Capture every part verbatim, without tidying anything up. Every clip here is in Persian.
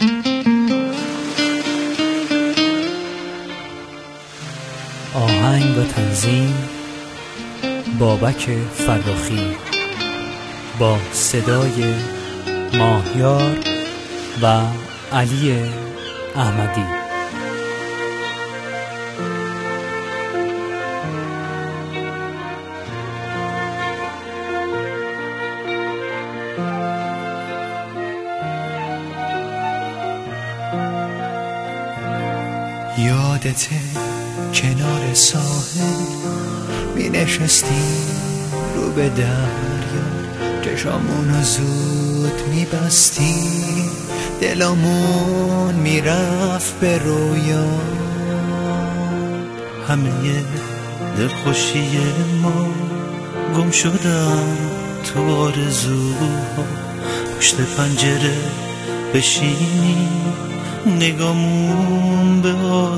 آهنگ و تنظیم بابک فراخی با صدای ماهیار و علی احمدی. یادته کنار ساحل می نشستیم رو به دریا، چشامونو زود می بستیم، دلامون می رفت به رویا. همه دلخوشی ما گم شدن تو آرزوها، پشت پنجره بشینیم نگامون به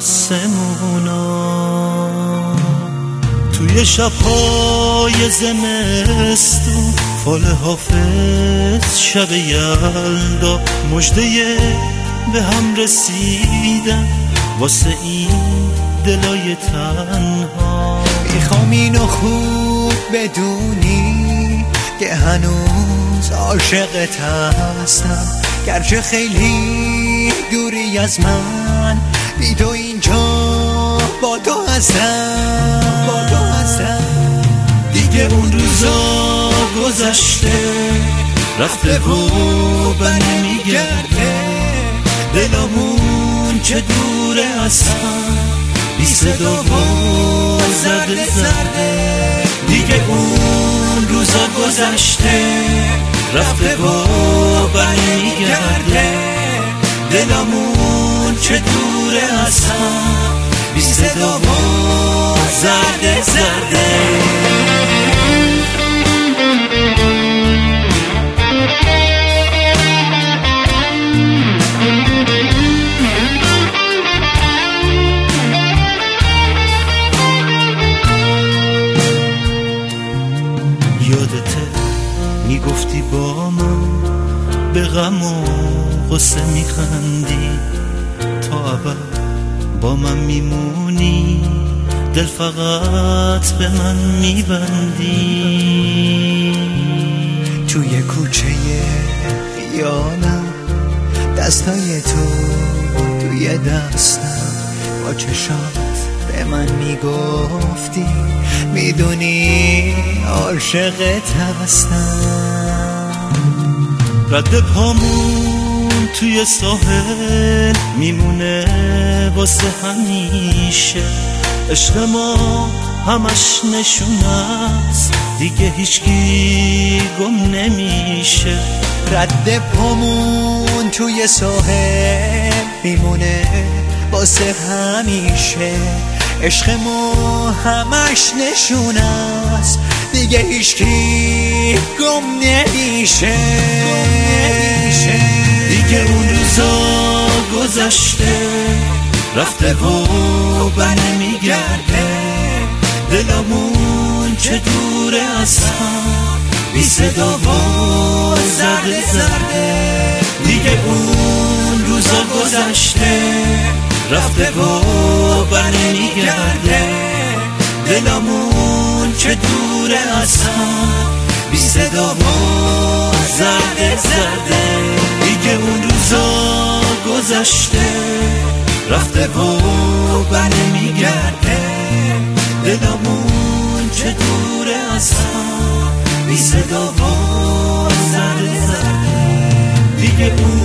آسمونا. توی شب‌های زمستون فال حافظ، شب یلدا مژده به هم رسیدن واسه این دلای تنها. میخوام اینو خوب بدونی که هنوز عاشقت هستم، گرچه خیلی دوری از من، بی تو اینجا با تو هستم، با تو هستم. دیگه اون روزا گذشته رفته و بر نمیگرده، دلامون چه دوره از هم، بی صدا و زرده زرده. دیگه اون روزا گذشته رفته و بر نمیگرده، دلامون چه دوره از هم، بی صدا و زرده زرده. یادته میگفتی با من به غم و غصه میخندی، تا ابد با من میمونی، دل فقط به من میبندی. توی کوچه خیالم دستای تو توی دستم، با چشات به من میگفتی میدونی عاشقت هستم. رد پامون توی ساحل میمونه واسه همیشه، عشق ما همش نشونست دیگه هیچکی گم نمیشه. رد پامون توی ساحل میمونه واسه همیشه، عشق ما همش نشونست دیگه هیچکی گم نمیشه. دیگه اون روزا گذشته رفته و بر نمیگرده، دلامون چه دوره از هم، بی صدا و زرده زرده. دیگه اون روزا گذشته رفته و بر نمیگرده، دلامون چه دوره از هم، بی صدا و زرده زرده. دیگه اون روزا گذشته رفته و بر نمیگرده، دلامون چه دوره از هم، بی صدا و زرده زرده. دیگه اون